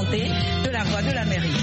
santé de la voix de l'Amérique.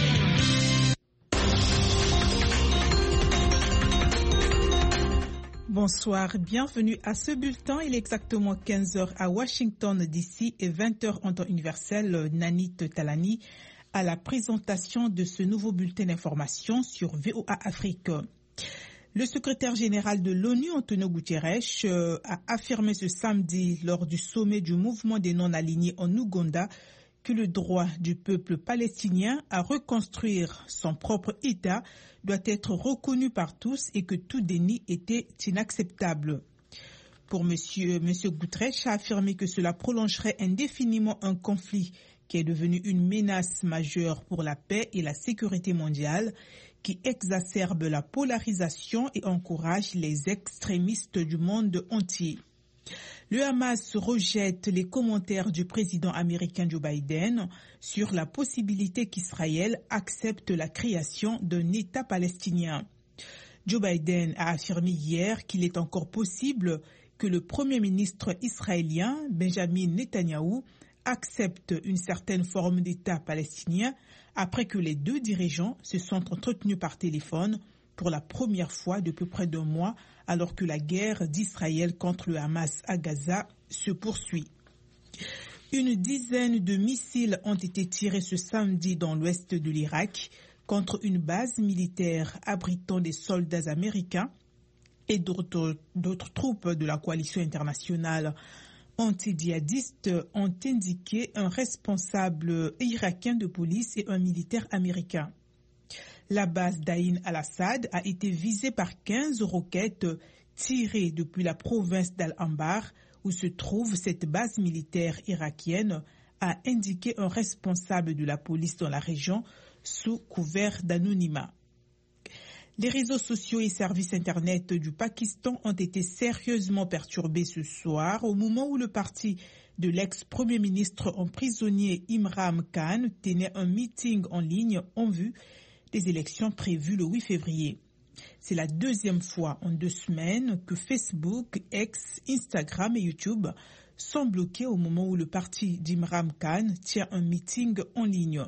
Bonsoir, bienvenue à ce bulletin. Il est exactement 15h à Washington DC et 20h en temps universel. Nanit Talani à la présentation de ce nouveau bulletin d'information sur VOA Afrique. Le secrétaire général de l'ONU, Antonio Guterres, a affirmé ce samedi lors du sommet du mouvement des non-alignés en Ouganda que le droit du peuple palestinien à reconstruire son propre État doit être reconnu par tous et que tout déni était inacceptable. Pour M. Guterres a affirmé que cela prolongerait indéfiniment un conflit qui est devenu une menace majeure pour la paix et la sécurité mondiale, qui exacerbe la polarisation et encourage les extrémistes du monde entier. Le Hamas rejette les commentaires du président américain Joe Biden sur la possibilité qu'Israël accepte la création d'un État palestinien. Joe Biden a affirmé hier qu'il est encore possible que le Premier ministre israélien, Benjamin Netanyahou, accepte une certaine forme d'État palestinien après que les deux dirigeants se sont entretenus par téléphone pour la première fois depuis près d'un mois, alors que la guerre d'Israël contre le Hamas à Gaza se poursuit. Une dizaine de missiles ont été tirés ce samedi dans l'ouest de l'Irak contre une base militaire abritant des soldats américains et d'autres troupes de la coalition internationale. Anti-djihadistes ont indiqué un responsable irakien de police et un militaire américain. La base d'Aïn al-Assad a été visée par 15 roquettes tirées depuis la province d'Al-Anbar, où se trouve cette base militaire irakienne, a indiqué un responsable de la police dans la région sous couvert d'anonymat. Les réseaux sociaux et services Internet du Pakistan ont été sérieusement perturbés ce soir au moment où le parti de l'ex-premier ministre emprisonné Imran Khan tenait un meeting en ligne en vue des élections prévues le 8 février. C'est la deuxième fois en 2 semaines que Facebook, X, Instagram et YouTube sont bloqués au moment où le parti d'Imran Khan tient un meeting en ligne.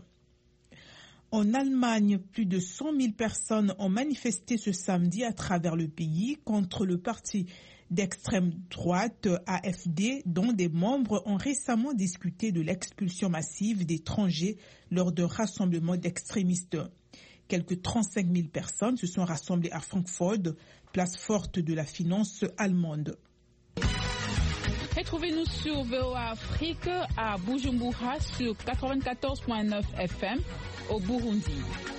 En Allemagne, plus de 100 000 personnes ont manifesté ce samedi à travers le pays contre le parti d'extrême droite AfD, dont des membres ont récemment discuté de l'expulsion massive d'étrangers lors d'un rassemblement d'extrémistes. Quelques 35 000 personnes se sont rassemblées à Francfort, place forte de la finance allemande. Retrouvez-nous sur VOA Afrique à Bujumbura sur 94.9 FM au Burundi.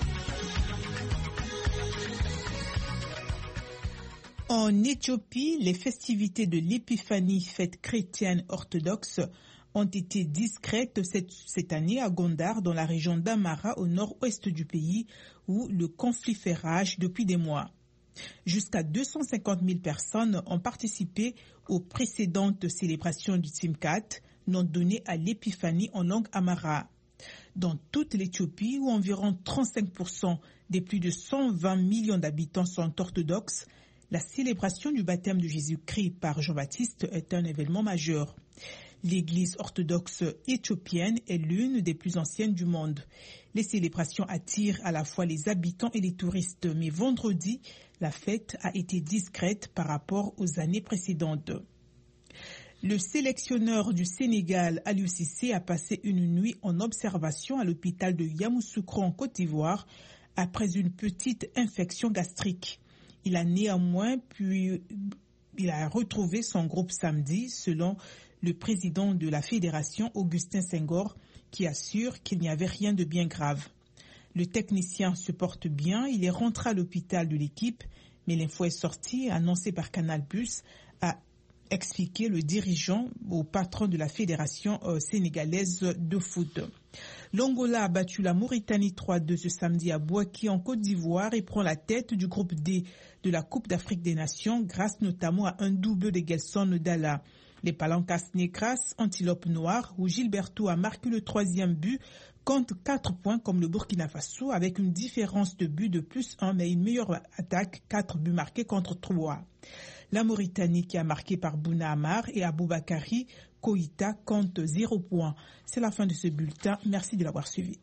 En Éthiopie, les festivités de l'Épiphanie, fête chrétienne orthodoxe, ont été discrètes cette année à Gondar, dans la région d'Amara, au nord-ouest du pays, où le conflit fait rage depuis des mois. Jusqu'à 250 000 personnes ont participé aux précédentes célébrations du Tsimkat, nom donné à l'épiphanie en langue amara. Dans toute l'Éthiopie, où environ 35% des plus de 120 millions d'habitants sont orthodoxes, la célébration du baptême de Jésus-Christ par Jean-Baptiste est un événement majeur. L'Église orthodoxe éthiopienne est l'une des plus anciennes du monde. Les célébrations attirent à la fois les habitants et les touristes, mais vendredi, la fête a été discrète par rapport aux années précédentes. Le sélectionneur du Sénégal, Aliou Cissé, a passé une nuit en observation à l'hôpital de Yamoussoukro en Côte d'Ivoire après une petite infection gastrique. Il a néanmoins retrouvé son groupe samedi, selon le président de la fédération, Augustin Senghor, qui assure qu'il n'y avait rien de bien grave. Le technicien se porte bien, il est rentré à l'hôpital de l'équipe, mais l'info est sortie, annoncée par Canal+, a expliqué le dirigeant au patron de la fédération sénégalaise de foot. L'Angola a battu la Mauritanie 3-2 ce samedi à Bouaki en Côte d'Ivoire et prend la tête du groupe D de la Coupe d'Afrique des Nations grâce notamment à un double de Gelson Dalla. Les Palancas Negras, Antilope Noire, où Gilberto a marqué le 3e but, compte 4 points comme le Burkina Faso avec une différence de but de +1 mais une meilleure attaque, 4 buts marqués contre 3. La Mauritanie qui a marqué par Bouna Amar et Aboubakari Koïta compte 0 points. C'est la fin de ce bulletin. Merci de l'avoir suivi.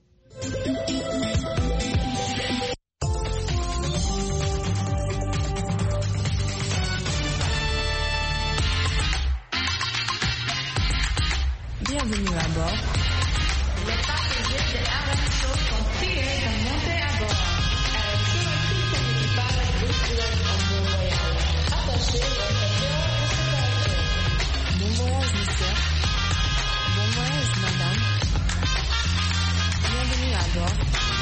Bienvenue à bord. Les passagers de RMSO sont priés de monter à bord. RMSO et tout son équipage vous souhaitent un bon voyage. Attachez votre cœur et sécurité. Bon voyage, monsieur. Bon voyage, madame. Bienvenue à bord.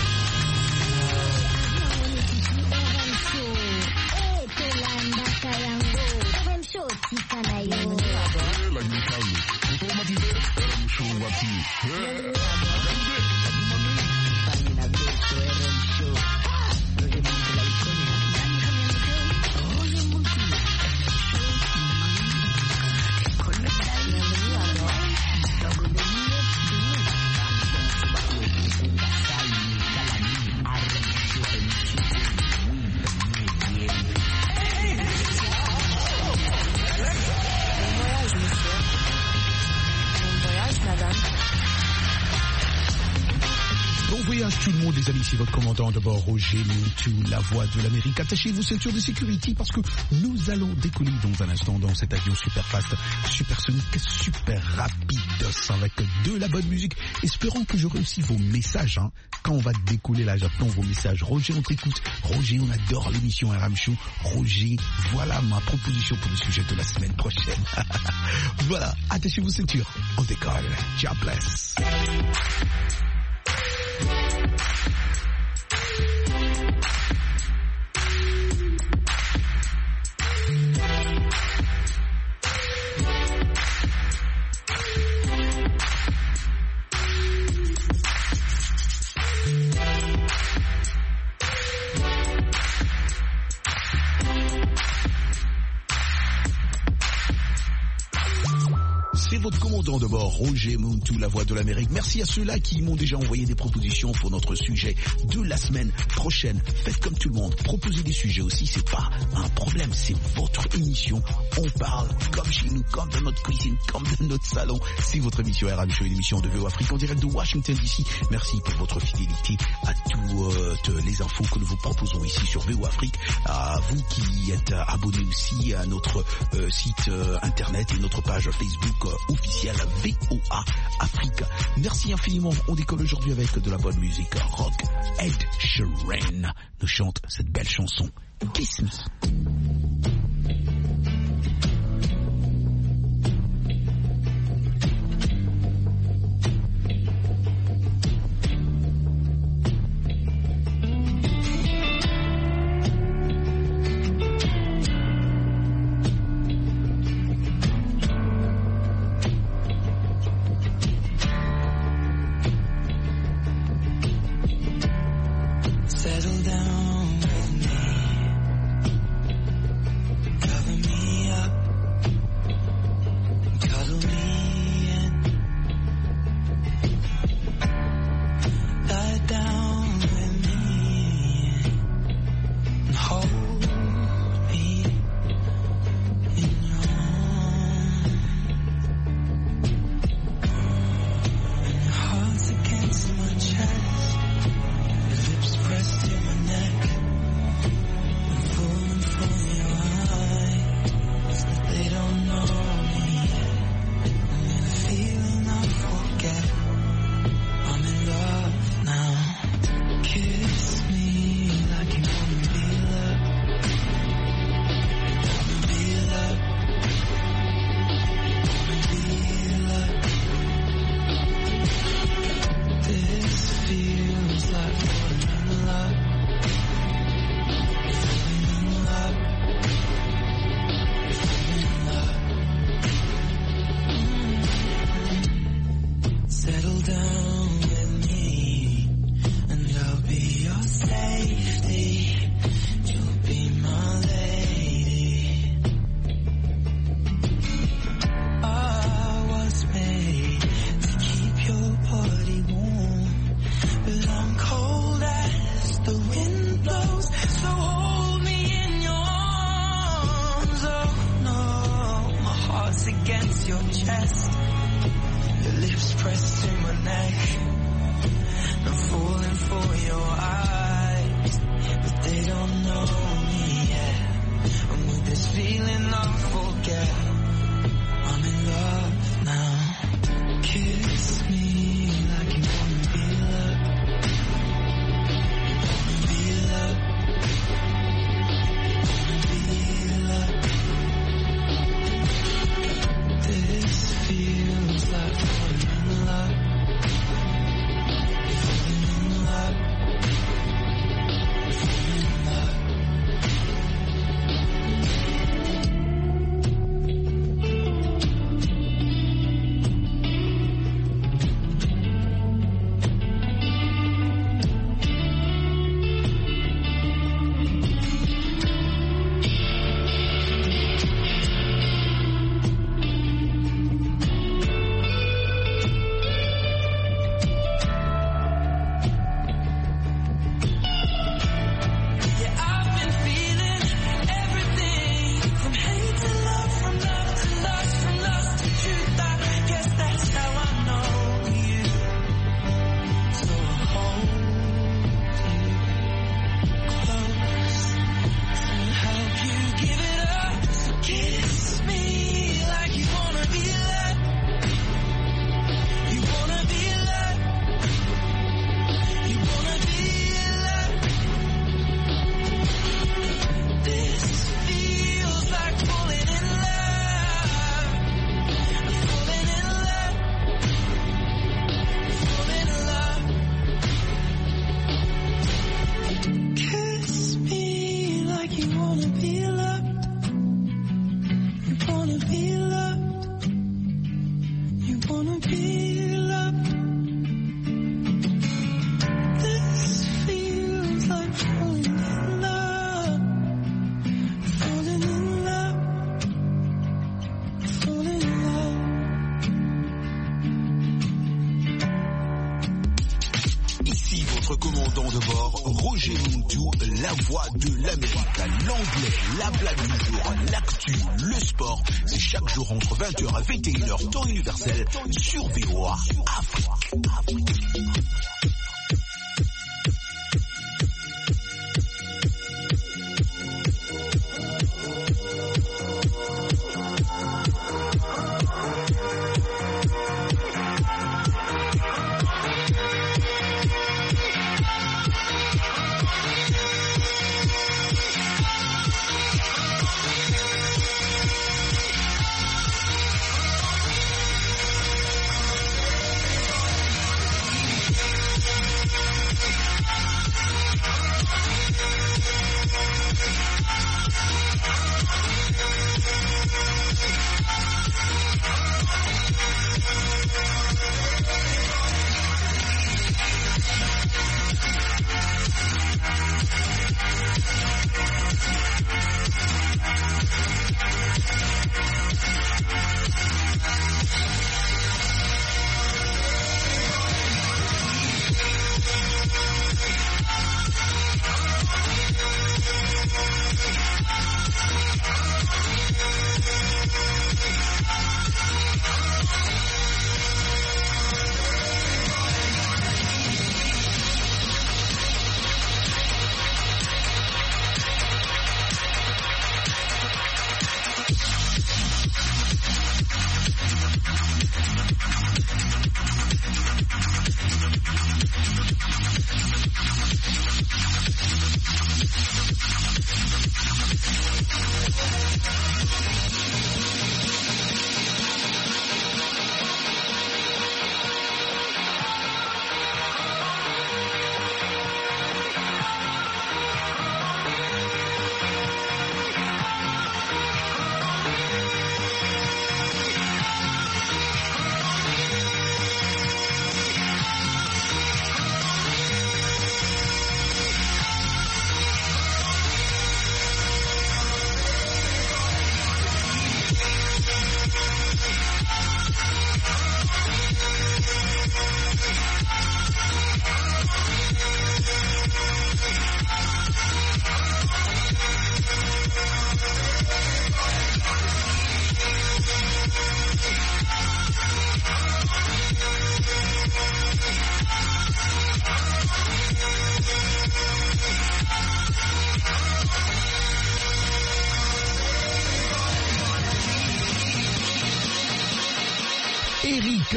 Tout le monde, les amis, c'est votre commandant de bord, Roger Moutou, la voix de l'Amérique. Attachez vos ceintures de sécurité parce que nous allons décoller dans un instant dans cet avion super fast, supersonique, super rapide, avec de la bonne musique. Espérons que j'aurai aussi vos messages, hein. Quand on va décoller là, j'attends vos messages. Roger, on t'écoute. Roger, on adore l'émission RM Show. Roger, voilà ma proposition pour le sujet de la semaine prochaine. Voilà, attachez vos ceintures. On décolle. Ciao, bless. C'est votre commandant de bord, Roger Moutou, la voix de l'Amérique. Merci à ceux-là qui m'ont déjà envoyé des propositions pour notre sujet de la semaine prochaine. Faites comme tout le monde, proposez des sujets aussi, c'est pas un problème, c'est votre émission. On parle comme chez nous, comme dans notre cuisine, comme dans notre salon. C'est votre émission RM Show, une émission de VO Afrique en direct de Washington DC. Merci pour votre fidélité à toutes les infos que nous vous proposons ici sur VO Afrique. À vous qui êtes abonnés aussi à notre site internet et notre page Facebook officielle VOA Afrique. Merci infiniment. On décolle aujourd'hui avec de la bonne musique rock. Ed Sheeran nous chante cette belle chanson Kiss Me. Settle down with me. against your chest. pressed to my neck. I'm falling for your eyes, but they don't know me yet. And with this feeling I'll forget I'm in love now. Kiss me like you wanna be loved. Be loved. Be loved. This feels like falling in love. Falling in love. Falling in love. commandant de bord, Roger Muntu, la voix de l'Amérique, l'anglais, la blague du jour, l'actu, le sport. C'est chaque jour entre 20h et 21h, temps universel, sur VOA Afrique.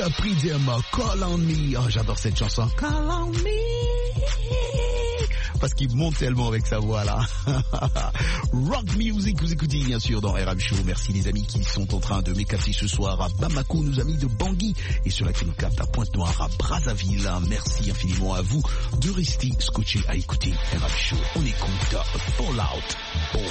Cup Rhythm, Call on Me. Oh, j'adore cette chanson. Call on me. Parce qu'il monte tellement avec sa voix là. Rock Music, vous écoutez bien sûr dans RM Show. Merci les amis qui sont en train de m'écapter ce soir à Bamako, nos amis de Bangui, et sur la qui nous capte à Pointe-Noire, à Brazzaville. Merci infiniment à vous de rester scotché à écouter RM Show. On écoute Fallout Boy.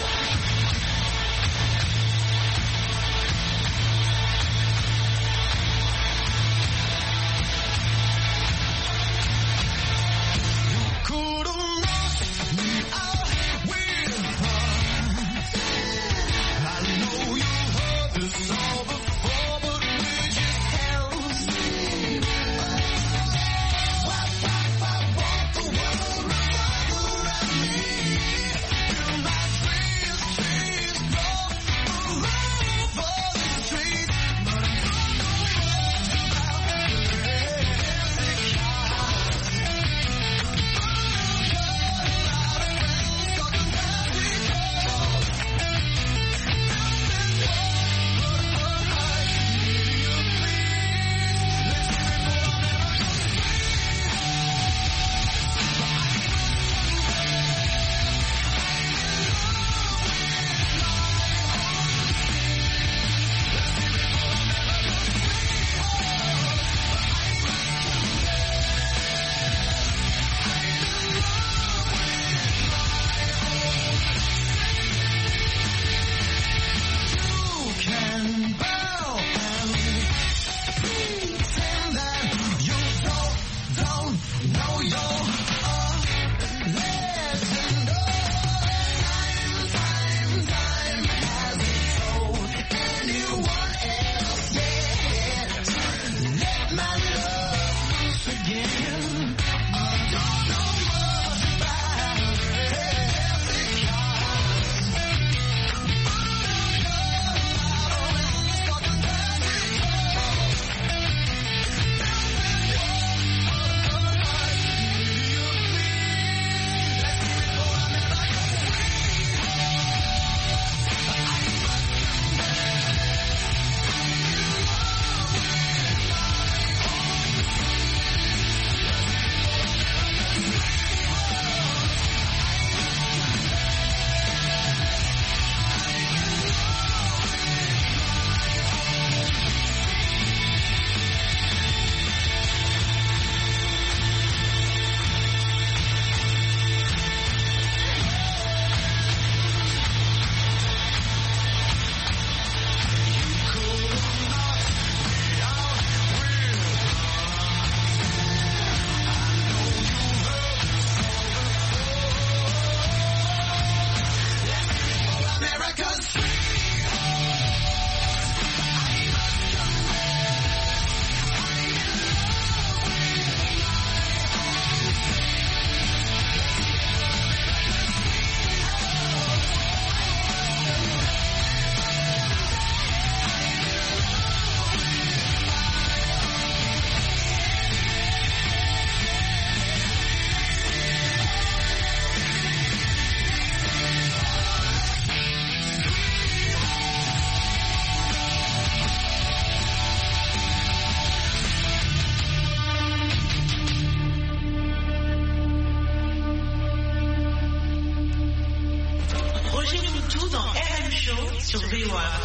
sur VOA.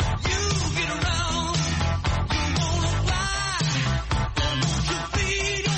You get around, you wanna fly, don't you feel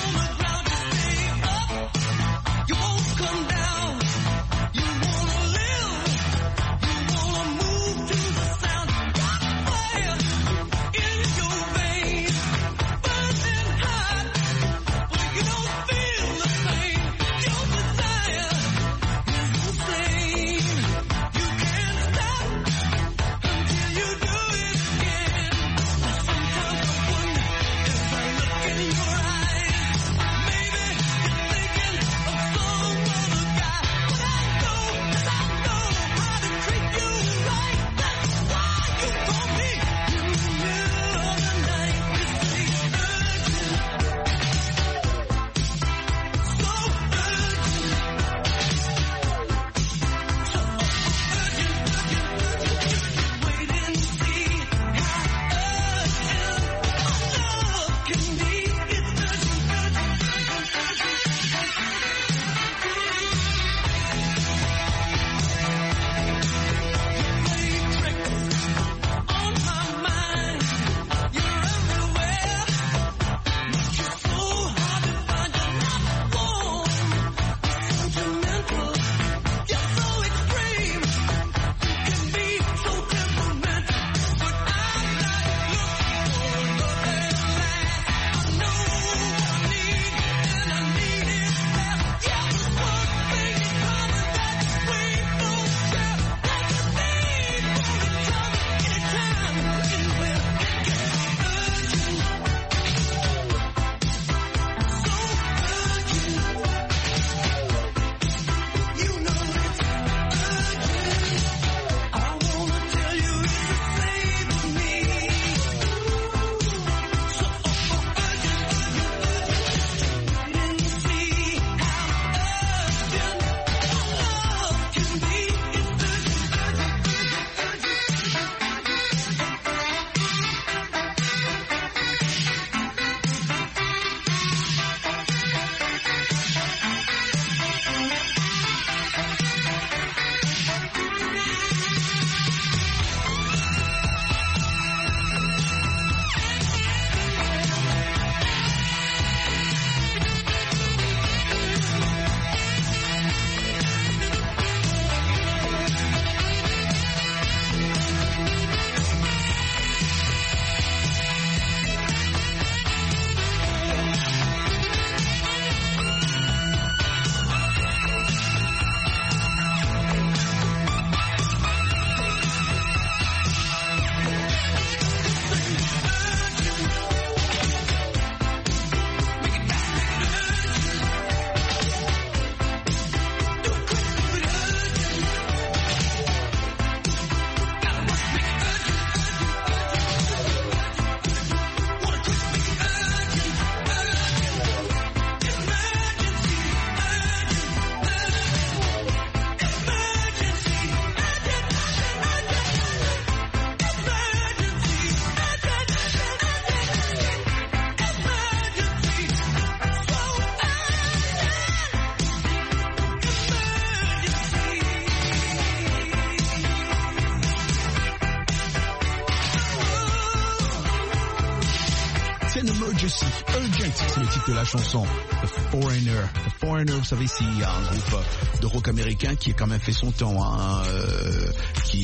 Urgency, Urgent, c'est le titre de la chanson. The Foreigner. The Foreigner, vous savez, c'est un groupe de rock américain qui a quand même fait son temps, hein, qui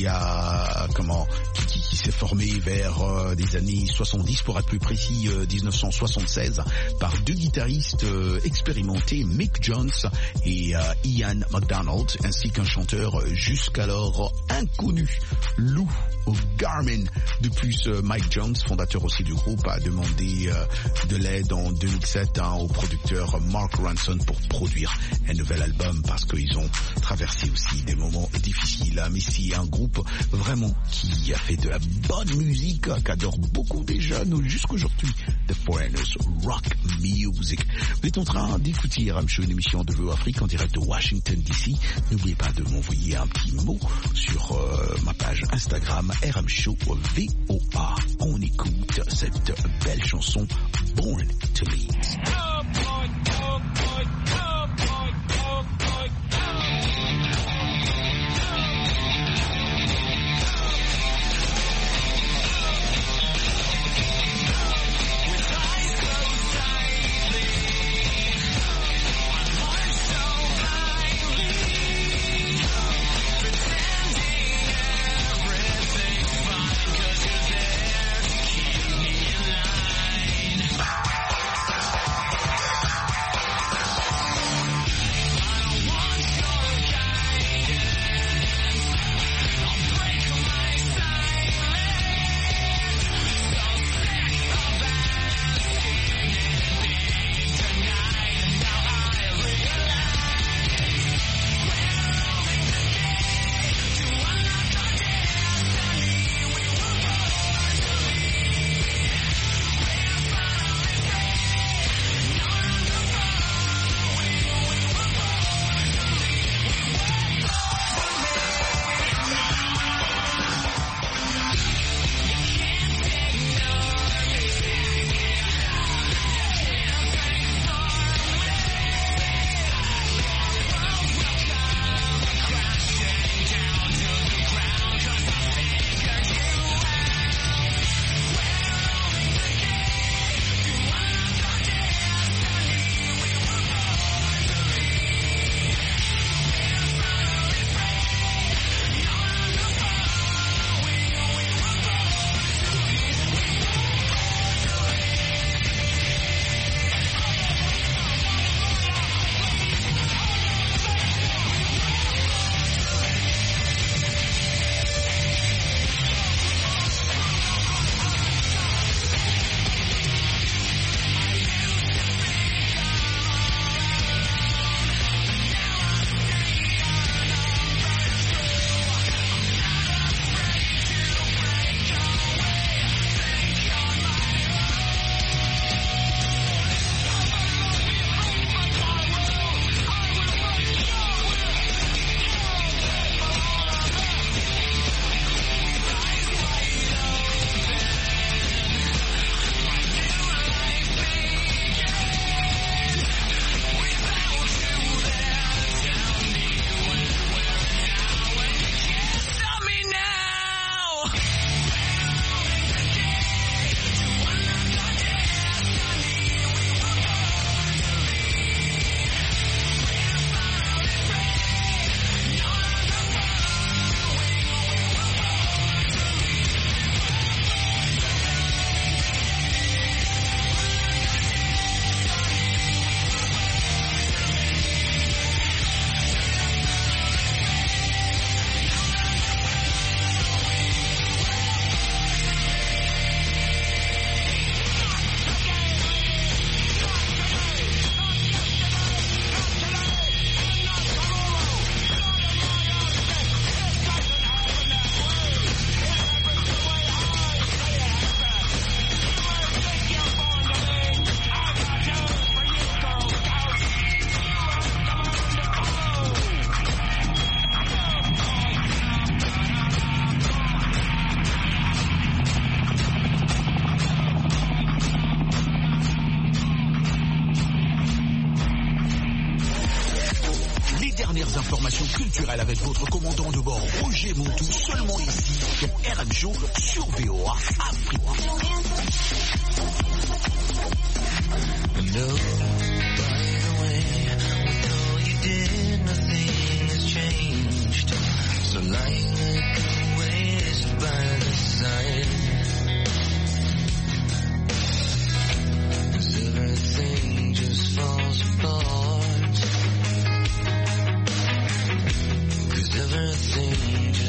s'est formé vers des années 70, pour être plus précis, 1976, par deux guitaristes expérimentés, Mick Jones et Ian MacDonald, ainsi qu'un chanteur jusqu'alors inconnu, Lou Garmin. De plus, Mike Jones, fondateur aussi du groupe, a demandé de l'aide en 2007 au producteur Mark Ronson pour produire un nouvel album, parce qu'ils ont traversé aussi des moments difficiles. Mais c'est un groupe vraiment qui a fait de la bonne musique, qu'adorent beaucoup des jeunes jusqu'aujourd'hui. The Foreigners, rock music. Vous êtes en train d'écouter RM Show, une émission de VOA Afrique en direct de Washington DC. N'oubliez pas de m'envoyer un petit mot sur ma page Instagram RM Show VOA. On écoute cette belle chanson Born to Lead. l'information culturelle avec votre commandant de bord Roger Montou, seulement ici dans RM Show sur VOA Afrique. No, by the way, with all you did, nothing has changed. So lying like a waste by the side, 'cause everything just falls apart. 'Cause everything just